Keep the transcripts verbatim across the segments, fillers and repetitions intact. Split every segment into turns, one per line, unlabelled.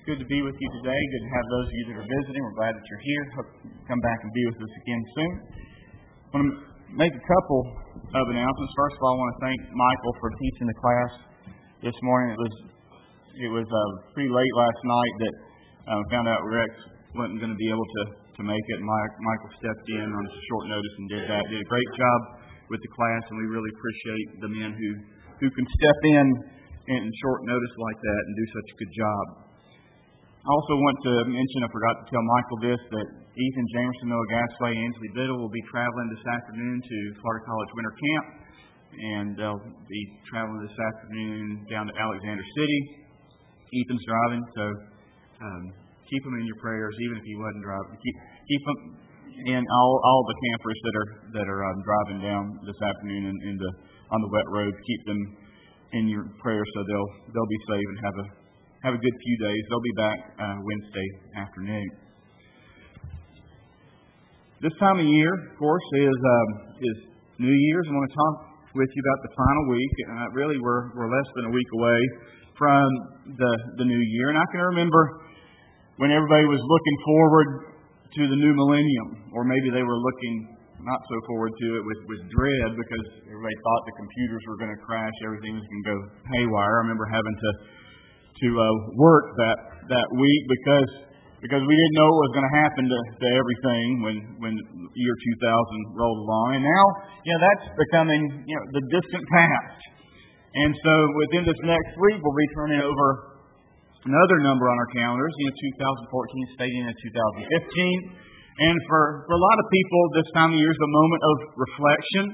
good to be with you today. Good to have those of you that are visiting. We're glad that you're here. Hope you come back and be with us again soon. I want to make a couple of announcements. First of all, I want to thank Michael for teaching the class this morning. It was it was uh, pretty late last night that I uh, found out Rex wasn't going to be able to, to make it. Mike, Michael stepped in on short notice and did that. Did a great job with the class, and we really appreciate the men who, who can step in in short notice like that and do such a good job. I also want to mention, I forgot to tell Michael this, that Ethan Jamerson, Noah Gasway, and Ansley Biddle will be traveling this afternoon to Florida College Winter Camp, and they'll be traveling this afternoon down to Alexander City. Ethan's driving, so um, keep him in your prayers, even if he wasn't driving. Keep keep him in all all the campers that are that are um, driving down this afternoon in, in the on the wet roads. Keep them in your prayers so they'll they'll be safe and have a have a good few days. They'll be back uh, Wednesday afternoon. This time of year, of course, is um, is New Year's. I want to talk with you about the final week. Uh, really, we're we're less than a week away from the the new year, and I can remember when everybody was looking forward to the new millennium, or maybe they were looking not so forward to it with, with dread because everybody thought the computers were going to crash, everything was going to go haywire. I remember having to to uh, work that that week because because we didn't know what was going to happen to, to everything when when year two thousand rolled along, and now you know that's becoming you know the distant past. And so within this next week, we'll be turning over another number on our calendars, you know, two thousand fourteen staying in two thousand fifteen. And for, for a lot of people, this time of year is a moment of reflection.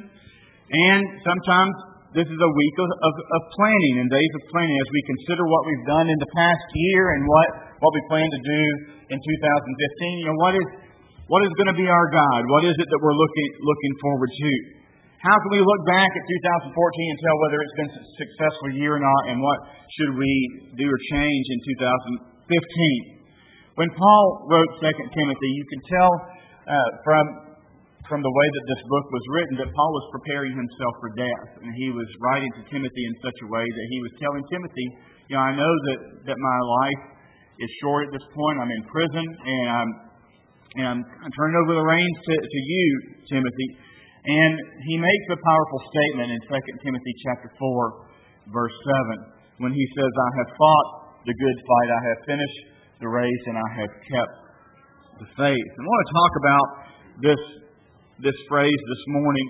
And sometimes this is a week of, of, of planning and days of planning as we consider what we've done in the past year and what, what we plan to do in two thousand fifteen. You know, what is what is going to be our guide? What is it that we're looking looking forward to? How can we look back at two thousand fourteen and tell whether it's been a successful year or not, and what should we do or change in two thousand fifteen? When Paul wrote Second Timothy, you can tell uh, from from the way that this book was written that Paul was preparing himself for death, and he was writing to Timothy in such a way that he was telling Timothy, you know, I know that, that my life is short at this point. I'm in prison, and I'm, and I'm, I'm turning over the reins to, to you, Timothy. And he makes a powerful statement in Second Timothy chapter four, verse seven, when he says, I have fought the good fight, I have finished the race, and I have kept the faith. And I want to talk about this, this phrase this morning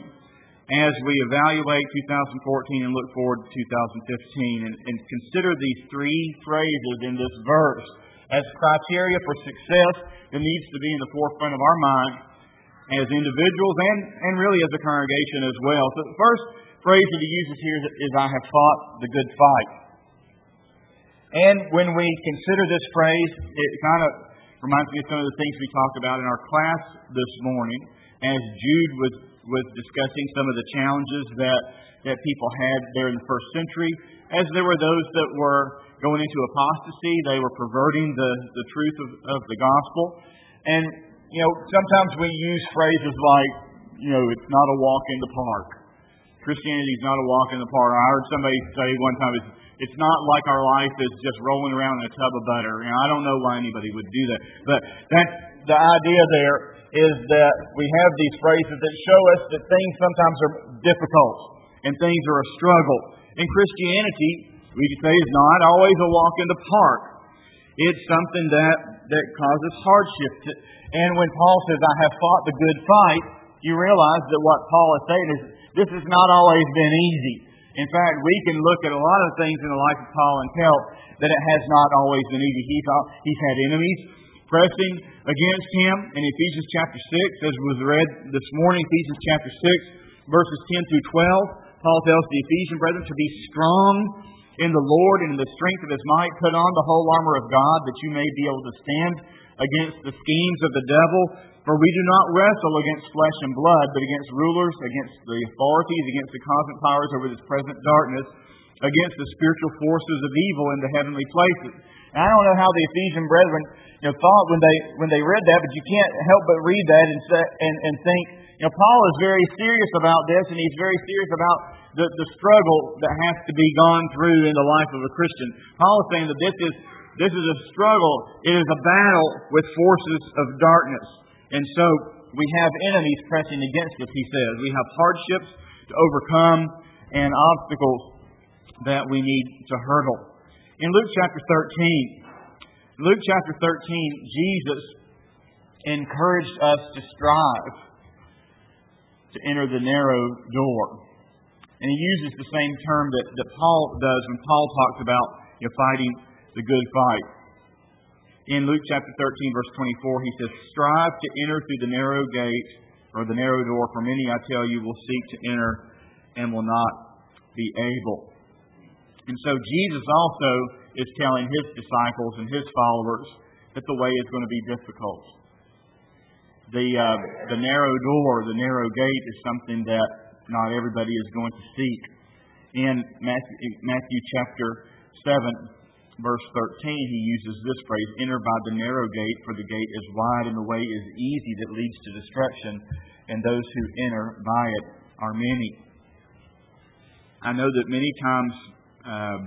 as we evaluate two thousand fourteen and look forward to two thousand fifteen, and, and consider these three phrases in this verse as criteria for success that needs to be in the forefront of our mind as individuals and, and really as a congregation as well. So the first phrase that he uses here is, is I have fought the good fight. And when we consider this phrase, it kind of reminds me of some of the things we talked about in our class this morning as Jude was, was discussing some of the challenges that, that people had there in the first century. As there were those that were going into apostasy, they were perverting the, the truth of, of the gospel. And you know, sometimes we use phrases like, you know, it's not a walk in the park. Christianity is not a walk in the park. I heard somebody say one time, it's, it's not like our life is just rolling around in a tub of butter. You know, I don't know why anybody would do that. But that's the idea there is that we have these phrases that show us that things sometimes are difficult and things are a struggle. And Christianity, we could say, is not always a walk in the park. It's something that, that causes hardship. To, and when Paul says, I have fought the good fight, you realize that what Paul is saying is, this has not always been easy. In fact, we can look at a lot of things in the life of Paul and tell that it has not always been easy. He's, he's had enemies pressing against him. In Ephesians chapter six, as was read this morning, Ephesians chapter six, verses ten through twelve, Paul tells the Ephesian brethren to be strong in the Lord and in the strength of His might. Put on the whole armor of God, that you may be able to stand against the schemes of the devil. For we do not wrestle against flesh and blood, but against rulers, against the authorities, against the cosmic powers over this present darkness, against the spiritual forces of evil in the heavenly places. And I don't know how the Ephesian brethren you know, thought when they when they read that, but you can't help but read that and say, and, and think, you know, Paul is very serious about this, and he's very serious about the, the struggle that has to be gone through in the life of a Christian. Paul is saying that this is This is a struggle. It is a battle with forces of darkness. And so we have enemies pressing against us, he says. We have hardships to overcome and obstacles that we need to hurdle. In Luke chapter thirteen, Luke chapter thirteen, Jesus encouraged us to strive to enter the narrow door. And he uses the same term that, that Paul does when Paul talks about you know, fighting the good fight. In Luke chapter thirteen, verse twenty-four, he says, "Strive to enter through the narrow gate, or the narrow door, for many, I tell you, will seek to enter and will not be able." And so Jesus also is telling his disciples and his followers that the way is going to be difficult. The uh, the narrow door, the narrow gate is something that not everybody is going to seek. In Matthew, Matthew chapter seven, verse thirteen, he uses this phrase, "Enter by the narrow gate, for the gate is wide and the way is easy that leads to destruction, and those who enter by it are many." I know that many times um,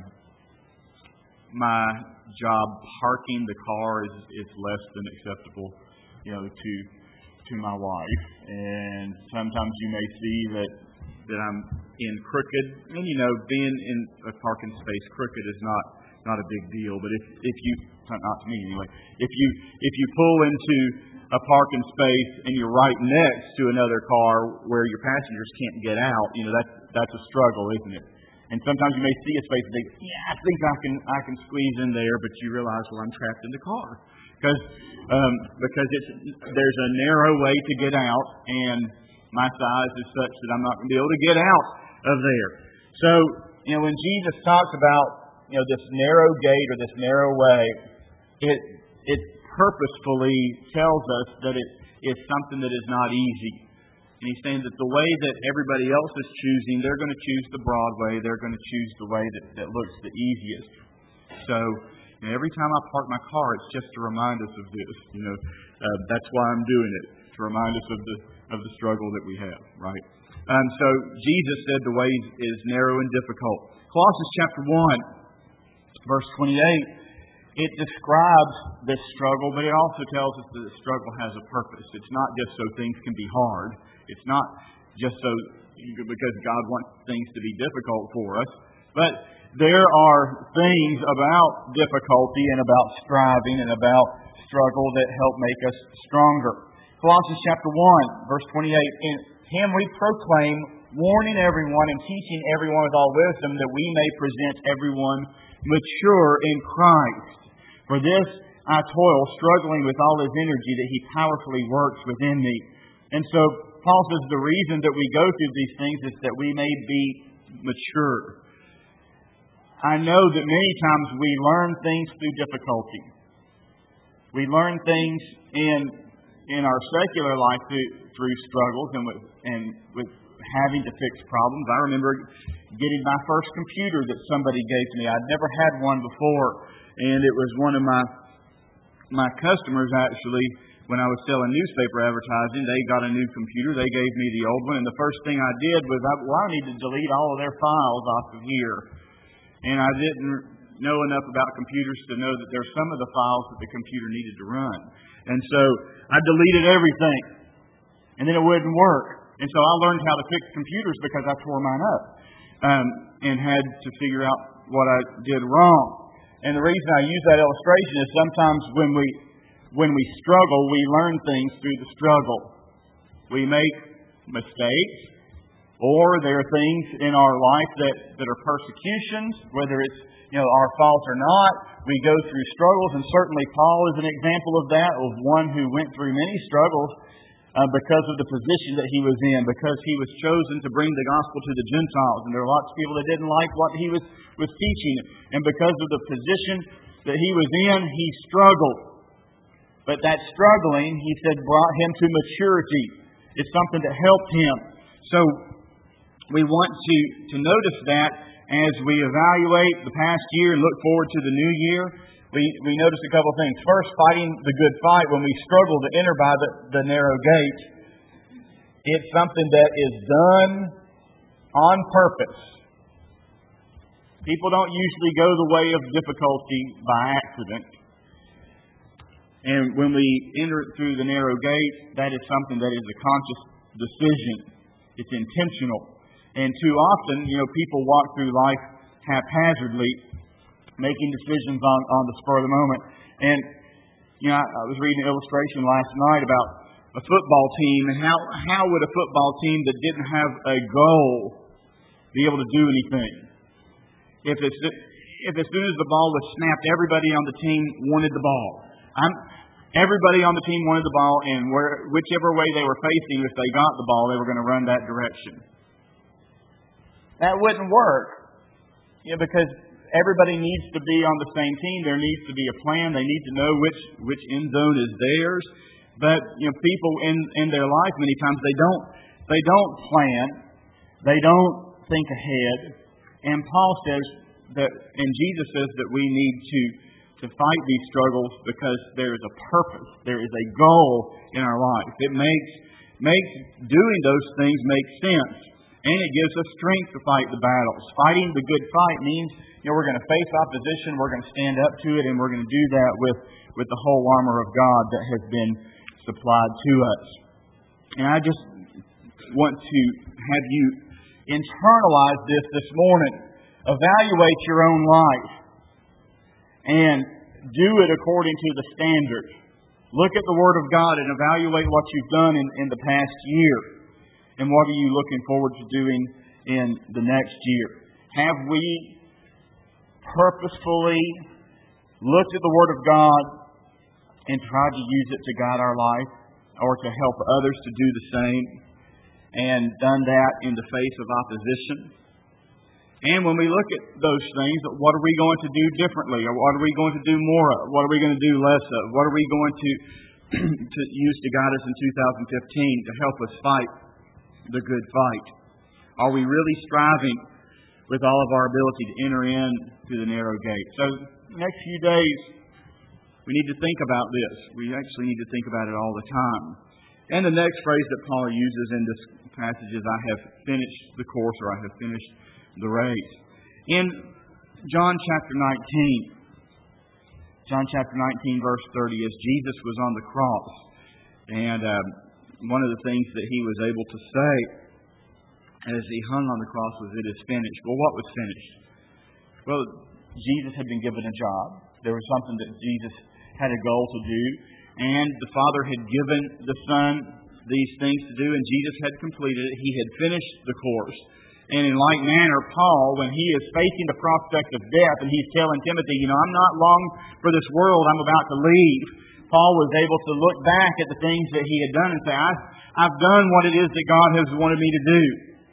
my job parking the car is, is less than acceptable, you know, to to my wife, and sometimes you may see that that I'm in crooked, and you know, being in a parking space crooked is not not a big deal. But if if you not to me anyway, if you if you pull into a parking space and you're right next to another car where your passengers can't get out, you know, that's that's a struggle, isn't it? And sometimes you may see a space and think, yeah, I think I can I can squeeze in there, but you realize, well, I'm trapped in the car because um, because it's there's a narrow way to get out, and my size is such that I'm not going to be able to get out of there. So, you know, when Jesus talks about you know this narrow gate or this narrow way, it it purposefully tells us that it is something that is not easy. And he's saying that the way that everybody else is choosing, they're going to choose the broad way. They're going to choose the way that, that looks the easiest. So, you know, every time I park my car, it's just to remind us of this. You know, uh, that's why I'm doing it, to remind us of the of the struggle that we have, right? Um, so Jesus said the way is narrow and difficult. Colossians chapter one, verse twenty-eight, it describes this struggle, but it also tells us that the struggle has a purpose. It's not just so things can be hard. It's not just so because God wants things to be difficult for us, but there are things about difficulty and about striving and about struggle that help make us stronger. Colossians chapter one, verse twenty-eight, "In him we proclaim, warning everyone and teaching everyone with all wisdom, that we may present everyone mature in Christ. For this I toil, struggling with all his energy that he powerfully works within me." And so Paul says the reason that we go through these things is that we may be mature. I know that many times we learn things through difficulty. We learn things in in our secular life through, through struggles and with, and with having to fix problems. I remember getting my first computer that somebody gave me. I'd never had one before, and it was one of my my customers actually. When I was selling newspaper advertising, they got a new computer. They gave me the old one, and the first thing I did was, I, well, I need to delete all of their files off of here. And I didn't know enough about computers to know that there's some of the files that the computer needed to run. And so I deleted everything, and then it wouldn't work. And so I learned how to fix computers because I tore mine up um, and had to figure out what I did wrong. And the reason I use that illustration is sometimes when we When we struggle, we learn things through the struggle. We make mistakes, or there are things in our life that, that are persecutions, whether it's you know our fault or not. We go through struggles, and certainly Paul is an example of that, of one who went through many struggles uh, because of the position that he was in, because he was chosen to bring the gospel to the Gentiles, and there are lots of people that didn't like what he was, was teaching. And because of the position that he was in, he struggled. But that struggling, he said, brought him to maturity. It's something that helped him. So we want to, to notice that as we evaluate the past year and look forward to the new year. We, we notice a couple of things. First, fighting the good fight. When we struggle to enter by the, the narrow gate, it's something that is done on purpose. People don't usually go the way of difficulty by accident. And when we enter through the narrow gate, that is something that is a conscious decision. It's intentional. And too often, you know, people walk through life haphazardly, making decisions on, on the spur of the moment. And, you know, I, I was reading an illustration last night about a football team and how, how would a football team that didn't have a goal be able to do anything? If, it's, if as soon as the ball was snapped, everybody on the team wanted the ball. I'm, everybody on the team wanted the ball, and where, whichever way they were facing, if they got the ball, they were going to run that direction. That wouldn't work, you know, because everybody needs to be on the same team. There needs to be a plan. They need to know which which end zone is theirs. But you know, people in in their life many times they don't they don't plan. They don't think ahead. And Paul says that, and Jesus says that we need to. to fight these struggles because there is a purpose, there is a goal in our life. It makes makes doing those things make sense, and it gives us strength to fight the battles. Fighting the good fight means, you know, we're going to face opposition, we're going to stand up to it, and we're going to do that with, with the whole armor of God that has been supplied to us. And I just want to have you internalize this this morning. Evaluate your own life. And do it according to the standard. Look at the Word of God and evaluate what you've done in, in the past year. And what are you looking forward to doing in the next year? Have we purposefully looked at the Word of God and tried to use it to guide our life or to help others to do the same, and done that in the face of opposition? And when we look at those things, what are we going to do differently? Or what are we going to do more of? What are we going to do less of? What are we going to, to use to guide us in two thousand fifteen to help us fight the good fight? Are we really striving with all of our ability to enter in through the narrow gate? So the next few days, we need to think about this. We actually need to think about it all the time. And the next phrase that Paul uses in this passage is, I have finished the course, or I have finished the race. In John chapter nineteen, John chapter nineteen, verse thirty, as Jesus was on the cross, and um, one of the things that he was able to say as he hung on the cross was, it is finished. Well, what was finished? Well, Jesus had been given a job. There was something that Jesus had a goal to do, and the Father had given the Son these things to do, and Jesus had completed it. He had finished the course. And in like manner, Paul, when he is facing the prospect of death, and he's telling Timothy, you know, I'm not long for this world, I'm about to leave. Paul was able to look back at the things that he had done and say, I've, I've done what it is that God has wanted me to do.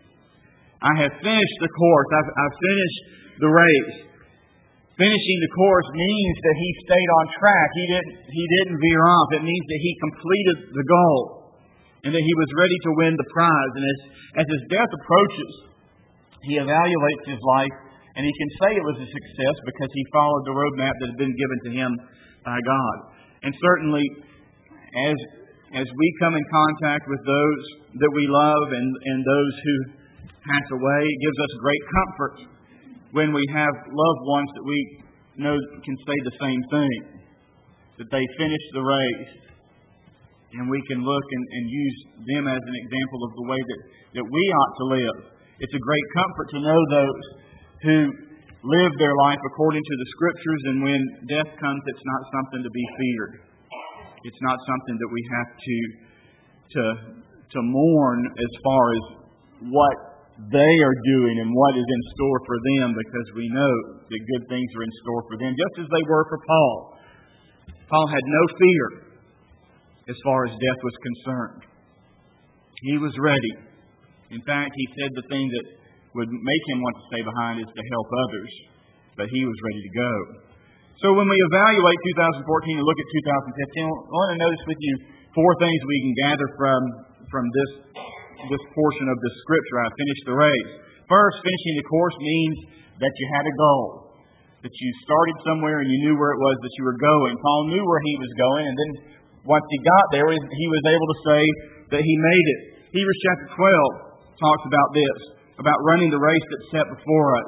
I have finished the course. I've, I've finished the race. Finishing the course means that he stayed on track. He didn't, he didn't veer off. It means that he completed the goal and that he was ready to win the prize. And as, as his death approaches, he evaluates his life, and he can say it was a success because he followed the roadmap that had been given to him by God. And certainly, as as we come in contact with those that we love and, and those who pass away, it gives us great comfort when we have loved ones that we know can say the same thing, that they finished the race, and we can look and, and use them as an example of the way that, that we ought to live. It's a great comfort to know those who live their life according to the Scriptures, and when death comes, it's not something to be feared. It's not something that we have to to to mourn as far as what they are doing and what is in store for them, because we know that good things are in store for them, just as they were for Paul. Paul had no fear as far as death was concerned. He was ready. In fact, he said the thing that would make him want to stay behind is to help others. But he was ready to go. So when we evaluate two thousand fourteen and look at two thousand fifteen, I want to notice with you four things we can gather from, from this, this portion of the Scripture. I finished the race. First, finishing the course means that you had a goal. That you started somewhere and you knew where it was that you were going. Paul knew where he was going, and then once he got there, he was able to say that he made it. Hebrews chapter twelve talks about this, about running the race that's set before us.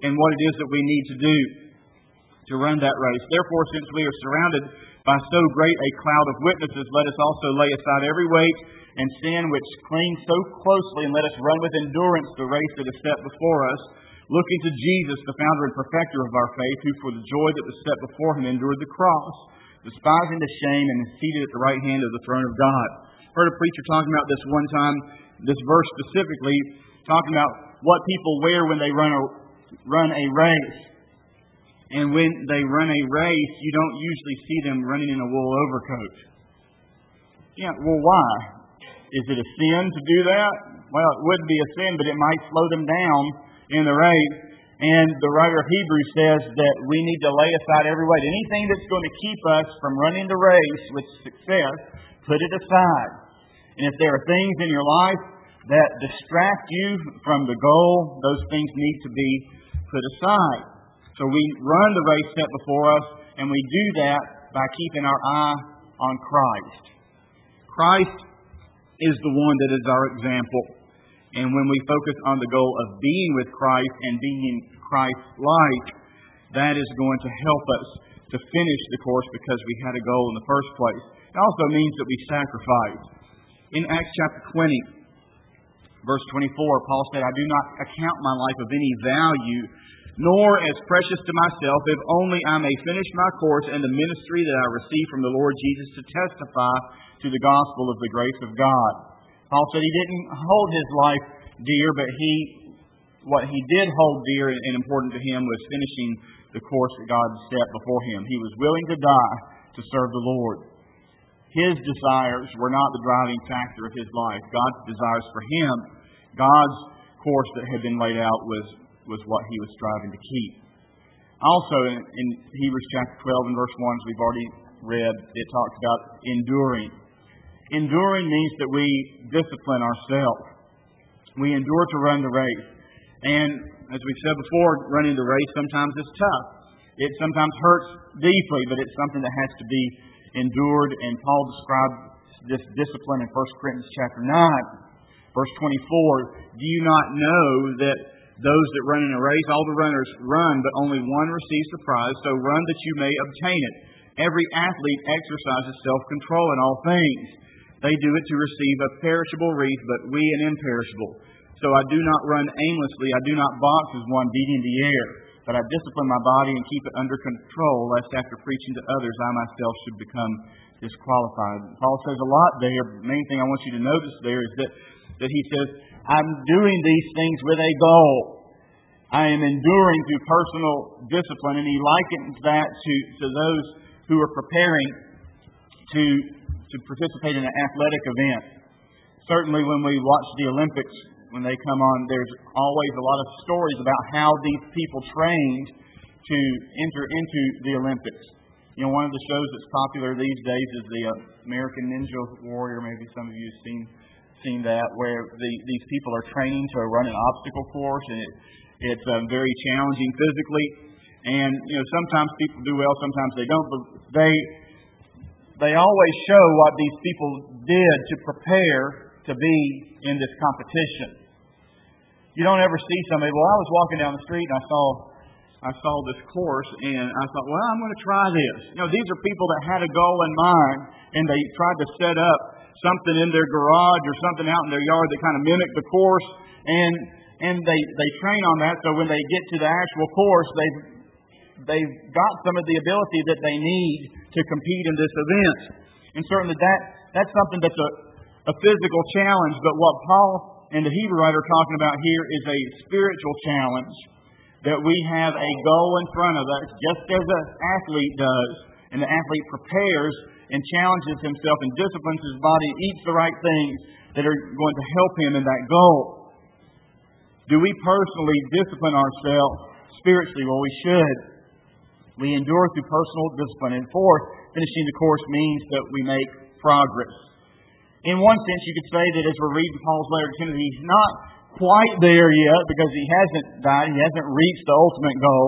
and what it is that we need to do to run that race. Therefore, since we are surrounded by so great a cloud of witnesses, let us also lay aside every weight and sin which clings so closely, and let us run with endurance the race that is set before us, looking to Jesus, the founder and perfecter of our faith, who for the joy that was set before him endured the cross, despising the shame, and is seated at the right hand of the throne of God. I heard a preacher talking about this one time, this verse specifically, talking about what people wear when they run a, run a race. And when they run a race, you don't usually see them running in a wool overcoat. Yeah, well, why? Is it a sin to do that? Well, it would be a sin, but it might slow them down in the race. And the writer of Hebrews says that we need to lay aside every weight. Anything that's going to keep us from running the race with success, put it aside. And if there are things in your life that distract you from the goal, those things need to be put aside. So we run the race set before us, and we do that by keeping our eye on Christ. Christ is the one that is our example. And when we focus on the goal of being with Christ and being Christ-like, that is going to help us to finish the course because we had a goal in the first place. It also means that we sacrifice. In Acts chapter twenty, verse twenty-four, Paul said, I do not account my life of any value, nor as precious to myself, if only I may finish my course and the ministry that I received from the Lord Jesus to testify to the gospel of the grace of God. Paul said he didn't hold his life dear, but he, what he did hold dear and important to him was finishing the course that God set before him. He was willing to die to serve the Lord. His desires were not the driving factor of his life. God's desires for him, God's course that had been laid out was was what he was striving to keep. Also, in, in Hebrews chapter twelve and verse one, as we've already read, it talks about enduring. Enduring means that we discipline ourselves. We endure to run the race. And as we've said before, running the race sometimes is tough. It sometimes hurts deeply, but it's something that has to be endured. And Paul described this discipline in First Corinthians chapter nine, verse twenty-four. Do you not know that those that run in a race, all the runners run, but only one receives the prize, so run that you may obtain it. Every athlete exercises self-control in all things. They do it to receive a perishable wreath, but we an imperishable. So I do not run aimlessly, I do not box as one beating the air, but I discipline my body and keep it under control, lest after preaching to others, I myself should become disqualified. Paul says a lot there. The main thing I want you to notice there is that, that he says, I'm doing these things with a goal. I am enduring through personal discipline, and he likens that to, to those who are preparing to, to participate in an athletic event. Certainly when we watch the Olympics, when they come on, there's always a lot of stories about how these people trained to enter into the Olympics. You know, one of the shows that's popular these days is the uh, American Ninja Warrior. Maybe some of you have seen seen that, where the, these people are training to run an obstacle course, and it, it's um, very challenging physically. And you know, sometimes people do well, sometimes they don't. But they they always show what these people did to prepare to be in this competition. You don't ever see somebody. Well, I was walking down the street and I saw I saw this course, and I thought, well, I'm going to try this. You know, these are people that had a goal in mind, and they tried to set up something in their garage or something out in their yard that kind of mimicked the course, and and they, they train on that, so when they get to the actual course, they've, they've got some of the ability that they need to compete in this event. And certainly that that's something that's a, a physical challenge, but what Paul and the Hebrew writer are talking about here is a spiritual challenge, that we have a goal in front of us, just as an athlete does, and the athlete prepares and challenges himself and disciplines his body, eats the right things that are going to help him in that goal. Do we personally discipline ourselves spiritually? Well, we should. We endure through personal discipline. And fourth, finishing the course means that we make progress. In one sense, you could say that as we're reading Paul's letter to Timothy, he's not quite there yet because he hasn't died. He hasn't reached the ultimate goal.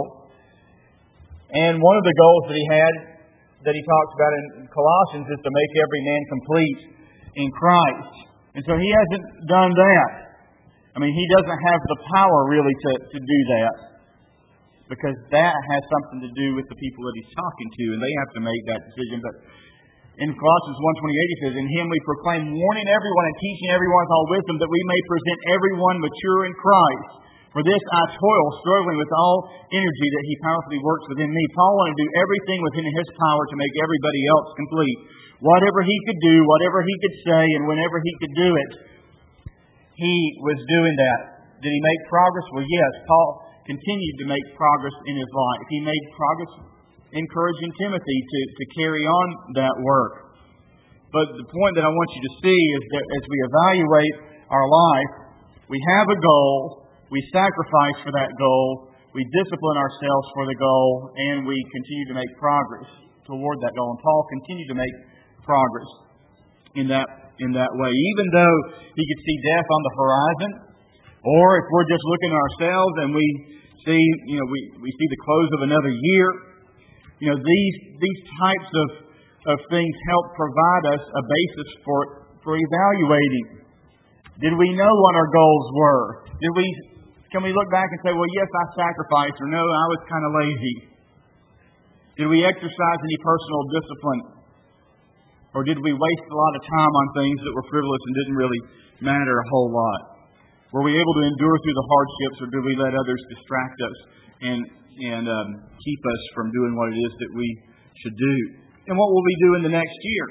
And one of the goals that he had, that he talks about in Colossians, is to make every man complete in Christ. And so he hasn't done that. I mean, he doesn't have the power really to, to do that. because that has something to do with the people that he's talking to, and they have to make that decision. But in Colossians one twenty-eight, he says, "In him we proclaim, warning everyone and teaching everyone with all wisdom, that we may present everyone mature in Christ. For this I toil, struggling with all energy that he powerfully works within me." Paul wanted to do everything within his power to make everybody else complete. Whatever he could do, whatever he could say, and whenever he could do it, he was doing that. Did he make progress? Well, yes. Paul continued to make progress in his life. He made progress encouraging Timothy to, to carry on that work. But the point that I want you to see is that as we evaluate our life, we have a goal, we sacrifice for that goal, we discipline ourselves for the goal, and we continue to make progress toward that goal. And Paul continued to make progress in that in that way. Even though he could see death on the horizon, or if we're just looking at ourselves and we see, you know, we, we see the close of another year, you know, these these types of, of things help provide us a basis for for evaluating. Did we know what our goals were? Did we can we look back and say, well, yes, I sacrificed, or no, I was kind of lazy? Did we exercise any personal discipline? Or did we waste a lot of time on things that were frivolous and didn't really matter a whole lot? Were we able to endure through the hardships, or did we let others distract us and and um, keep us from doing what it is that we should do? And what will we do in the next year?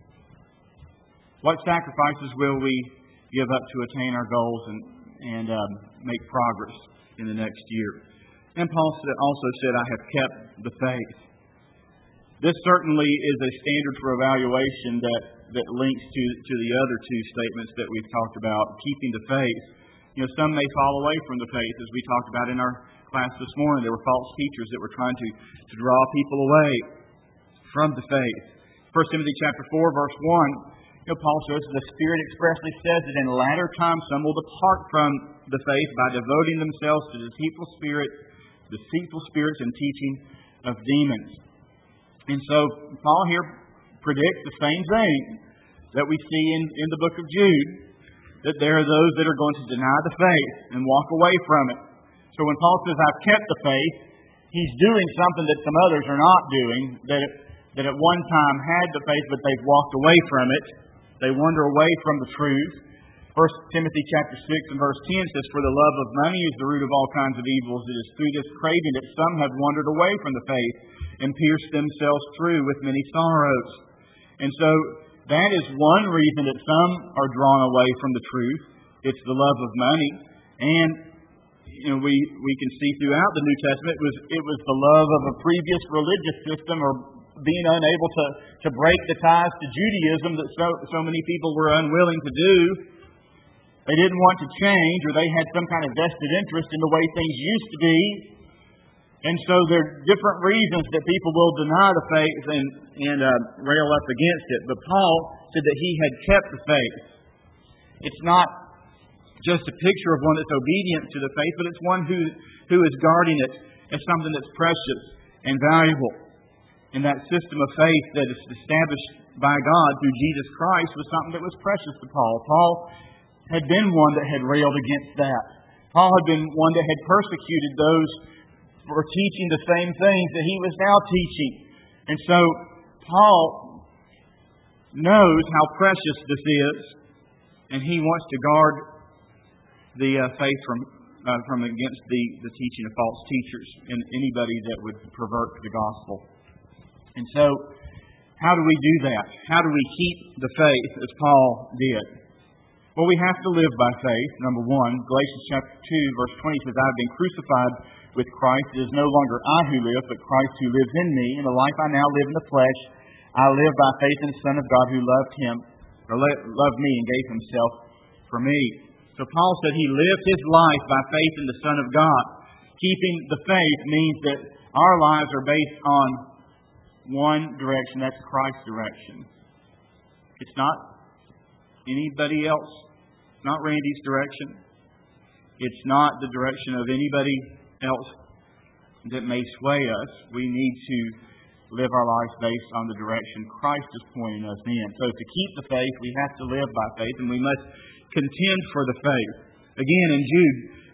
What sacrifices will we give up to attain our goals and, and um, make progress in the next year? And Paul also said, "I have kept the faith." This certainly is a standard for evaluation that, that links to, to the other two statements that we've talked about, keeping the faith. You know, some may fall away from the faith, as we talked about in our class this morning. There were false teachers that were trying to, to draw people away from the faith. First Timothy chapter four, verse one, you know, Paul says, "The Spirit expressly says that in latter times some will depart from the faith by devoting themselves to deceitful spirits, deceitful spirits and teaching of demons." And so Paul here predicts the same thing that we see in, in the book of Jude, that there are those that are going to deny the faith and walk away from it. So when Paul says, "I've kept the faith," he's doing something that some others are not doing, that, it, that at one time had the faith, but they've walked away from it. They wander away from the truth. First Timothy chapter six and verse ten says, "For the love of money is the root of all kinds of evils. It is through this craving that some have wandered away from the faith and pierced themselves through with many sorrows." And so that is one reason that some are drawn away from the truth. It's the love of money. And you know, we, we can see throughout the New Testament it was it was the love of a previous religious system, or being unable to, to break the ties to Judaism that so so many people were unwilling to do. They didn't want to change, or they had some kind of vested interest in the way things used to be. And so there are different reasons that people will deny the faith and, and uh, rail up against it. But Paul said that he had kept the faith. It's not just a picture of one that's obedient to the faith, but it's one who, who is guarding it as something that's precious and valuable. And that system of faith that is established by God through Jesus Christ was something that was precious to Paul. Paul had been one that had railed against that. Paul had been one that had persecuted those for teaching the same things that he was now teaching. And so Paul knows how precious this is, and he wants to guard the uh, faith from uh, from against the, the teaching of false teachers and anybody that would pervert the gospel. And so, how do we do that? How do we keep the faith as Paul did? Well, we have to live by faith, number one. Galatians chapter two, verse twenty says, "I have been crucified with Christ. It is no longer I who live, but Christ who lives in me. In the life I now live in the flesh, I live by faith in the Son of God who loved him, or loved me and gave himself for me." So Paul said he lived his life by faith in the Son of God. Keeping the faith means that our lives are based on one direction, that's Christ's direction. It's not anybody else. It's not Randy's direction. It's not the direction of anybody else that may sway us. We need to live our lives based on the direction Christ is pointing us in. So to keep the faith, we have to live by faith, and we must contend for the faith. Again, in Jude,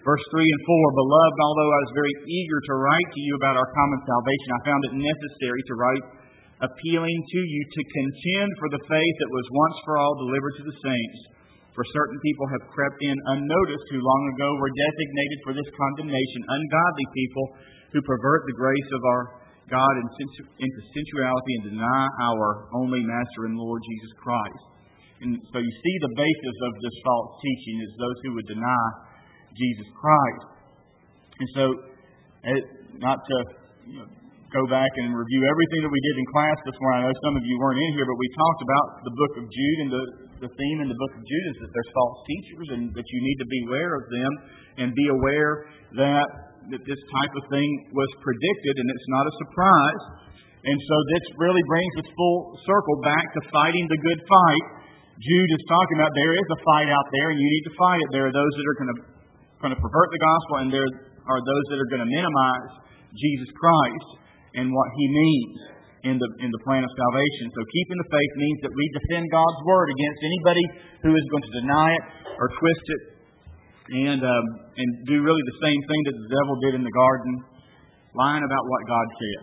Verse three and four, Beloved, although I was very eager to write to you about our common salvation, I found it necessary to write appealing to you to contend for the faith that was once for all delivered to the saints. For certain people have crept in unnoticed who long ago were designated for this condemnation, ungodly people who pervert the grace of our God into sensuality and deny our only Master and Lord Jesus Christ. And so you see the basis of this false teaching is those who would deny Jesus Christ. And so, not to you know, go back and review everything that we did in class this morning. I know some of you weren't in here, but we talked about the book of Jude, and the, the theme in the book of Jude is that there's false teachers and that you need to be aware of them and be aware that, that this type of thing was predicted and it's not a surprise. And so this really brings us full circle back to fighting the good fight. Jude is talking about there is a fight out there and you need to fight it. There are those that are going to going to pervert the gospel, and there are those that are going to minimize Jesus Christ and what He means in the in the plan of salvation. So keeping the faith means that we defend God's Word against anybody who is going to deny it or twist it and um, and do really the same thing that the devil did in the garden, lying about what God said.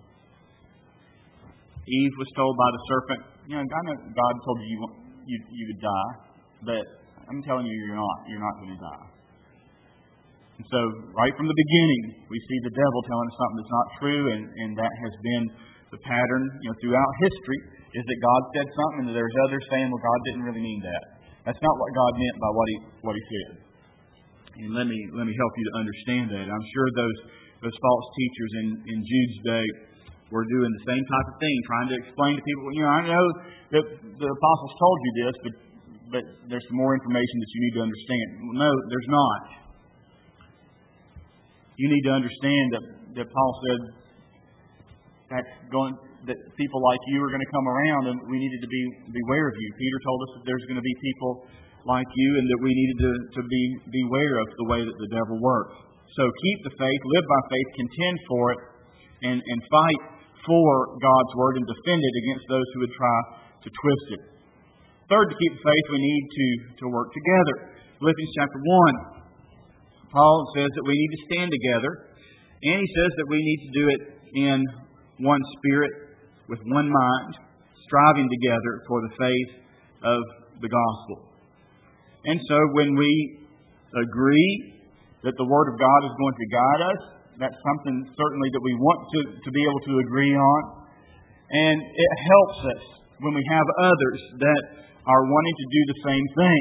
Eve was told by the serpent, you know, God told you you, you would die, but I'm telling you you're not. You're not going to die. And so, right from the beginning, we see the devil telling us something that's not true, and, and that has been the pattern, you know, throughout history, is that God said something, and there's others saying, well, God didn't really mean that. That's not what God meant by what He what He said. And let me let me help you to understand that. I'm sure those those false teachers in, in Jude's day were doing the same type of thing, trying to explain to people, you know, I know that the apostles told you this, but but there's some more information that you need to understand. Well, no, there's not. You need to understand that, that Paul said that's going, that people like you are going to come around, and we needed to be beware of you. Peter told us that there's going to be people like you, and that we needed to, to be beware of the way that the devil works. So keep the faith, live by faith, contend for it, and, and fight for God's Word and defend it against those who would try to twist it. Third, to keep the faith, we need to, to work together. Philippians chapter one. Paul says that we need to stand together, and he says that we need to do it in one spirit, with one mind, striving together for the faith of the gospel. And so when we agree that the Word of God is going to guide us, that's something certainly that we want to, to be able to agree on. And it helps us when we have others that are wanting to do the same thing.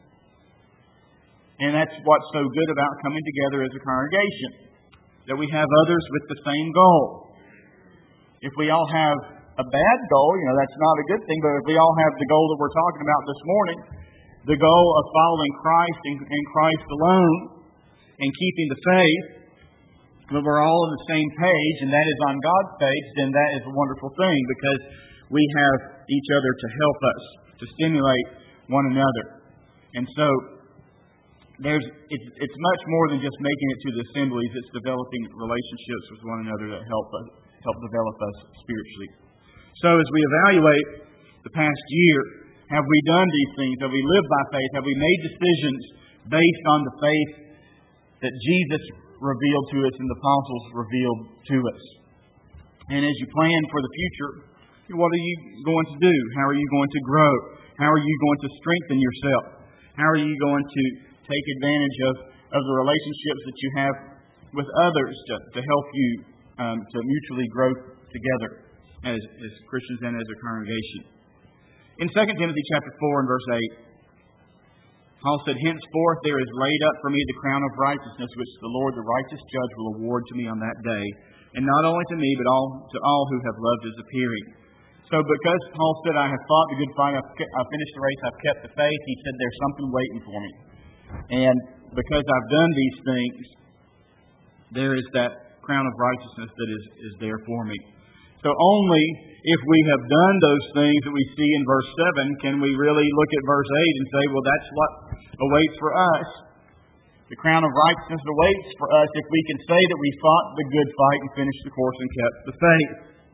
And that's what's so good about coming together as a congregation, that we have others with the same goal. If we all have a bad goal, you know, that's not a good thing, but if we all have the goal that we're talking about this morning, the goal of following Christ and, and Christ alone and keeping the faith, when we're all on the same page, and that is on God's page, then that is a wonderful thing because we have each other to help us, to stimulate one another. And so, There's, it's, it's much more than just making it to the assemblies. It's developing relationships with one another that help us, help develop us spiritually. So as we evaluate the past year, have we done these things? Have we lived by faith? Have we made decisions based on the faith that Jesus revealed to us and the apostles revealed to us? And as you plan for the future, what are you going to do? How are you going to grow? How are you going to strengthen yourself? How are you going to take advantage of, of the relationships that you have with others to, to help you um, to mutually grow together as, as Christians and as a congregation? In Second Timothy chapter four and verse eight, Paul said, Henceforth there is laid up for me the crown of righteousness, which the Lord, the righteous judge, will award to me on that day, and not only to me, but all to all who have loved His appearing. So because Paul said, I have fought the good fight, I've, I've finished the race, I've kept the faith, he said, there's something waiting for me. And because I've done these things, there is that crown of righteousness that is, is there for me. So only if we have done those things that we see in verse seven can we really look at verse eight and say, well, that's what awaits for us. The crown of righteousness awaits for us if we can say that we fought the good fight and finished the course and kept the faith.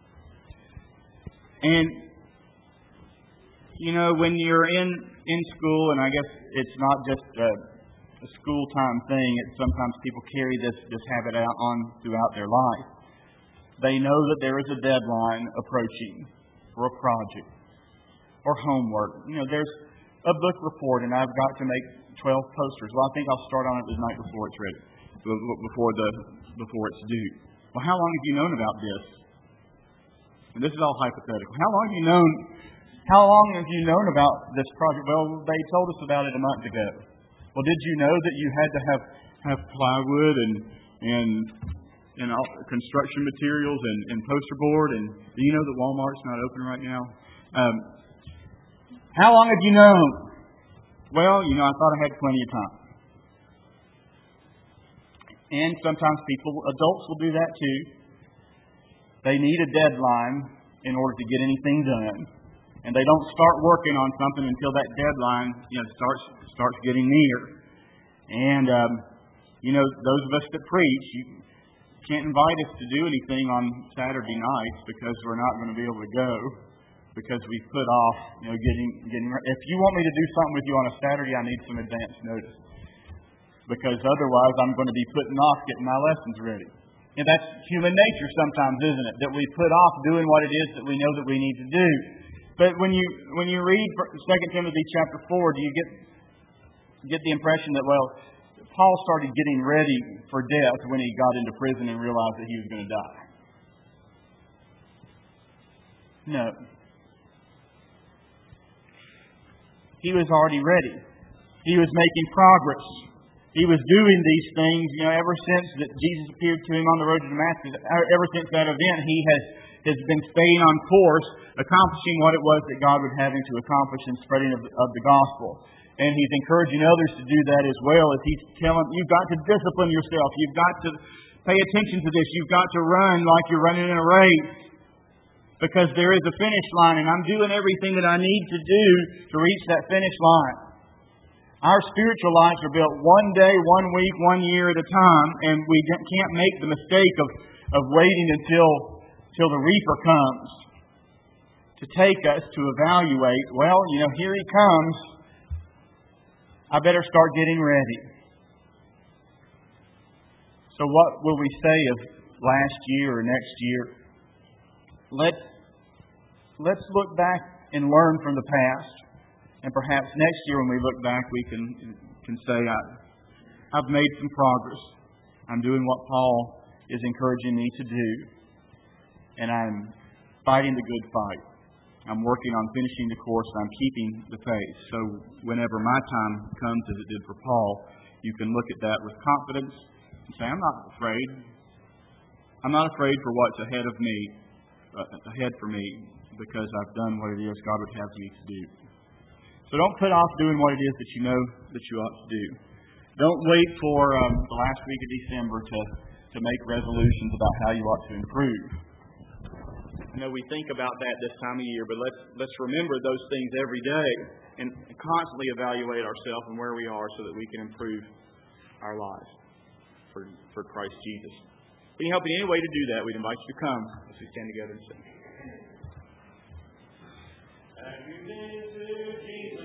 And, you know, when you're in, in school, and I guess it's not just uh, a school time thing. It's sometimes people carry this, this habit out on throughout their life. They know that there is a deadline approaching for a project or homework. You know, there's a book report, and I've got to make twelve posters. Well, I think I'll start on it the night before it's ready, before the before it's due. Well, how long have you known about this? And this is all hypothetical. How long have you known? How long have you known about this project? Well, they told us about it a month ago. Well, did you know that you had to have have plywood and and and all, construction materials and, and poster board? And do you know that Walmart's not open right now? Um, how long have you known? Well, you know, I thought I had plenty of time. And sometimes people, adults will do that too. They need a deadline in order to get anything done. And they don't start working on something until that deadline, you know, starts starts getting near. And, um, you know, those of us that preach, you can't invite us to do anything on Saturday nights because we're not going to be able to go because we've put off, you know, getting getting. If you want me to do something with you on a Saturday, I need some advance notice. Because otherwise I'm going to be putting off getting my lessons ready. And that's human nature sometimes, isn't it? That we put off doing what it is that we know that we need to do. But when you when you read Second Timothy chapter four, do you get get the impression that, well, Paul started getting ready for death when he got into prison and realized that he was going to die? No. He was already ready. He was making progress. He was doing these things, you know, ever since that Jesus appeared to him on the road to Damascus. Ever since that event, he has, has been staying on course, accomplishing what it was that God would have him to accomplish in spreading of, of the gospel. And he's encouraging others to do that as well, as he's telling, you've got to discipline yourself. You've got to pay attention to this. You've got to run like you're running in a race. Because there is a finish line, and I'm doing everything that I need to do to reach that finish line. Our spiritual lives are built one day, one week, one year at a time, and we can't make the mistake of, of waiting until, until the reaper comes to take us to evaluate, well, you know, here he comes. I better start getting ready. So what will we say of last year or next year? Let's, let's look back and learn from the past. And perhaps next year when we look back, we can can say, I, I've made some progress. I'm doing what Paul is encouraging me to do. And I'm fighting the good fight. I'm working on finishing the course, and I'm keeping the faith. So whenever my time comes, as it did for Paul, you can look at that with confidence and say, I'm not afraid. I'm not afraid for what's ahead of me, uh, ahead for me, because I've done what it is God would have me to do. So don't put off doing what it is that you know that you ought to do. Don't wait for um, the last week of December to, to make resolutions about how you ought to improve. I know we think about that this time of year, but let's let's remember those things every day and constantly evaluate ourselves and where we are so that we can improve our lives for, for Christ Jesus. If we can help in any way to do that, we'd invite you to come as we stand together and sing. Have you been to Jesus?